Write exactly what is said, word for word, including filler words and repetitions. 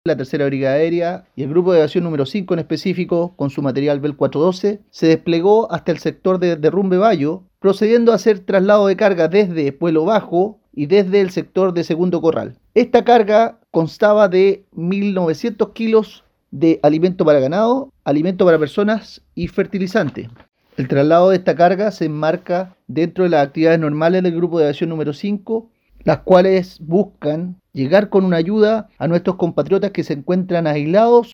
la tercera Brigada Aérea y el Grupo de Aviación número cinco en específico, con su material Bell cuatrocientos doce, se desplegó hasta el sector de Derrumbe Bayo, procediendo a hacer traslado de carga desde Pueblo Bajo y desde el sector de Segundo Corral. Esta carga constaba de mil novecientos kilos de alimento para ganado, alimento para personas y fertilizante. El traslado de esta carga se enmarca dentro de las actividades normales del Grupo de Aviación número cinco, las cuales buscan llegar con una ayuda a nuestros compatriotas que se encuentran aislados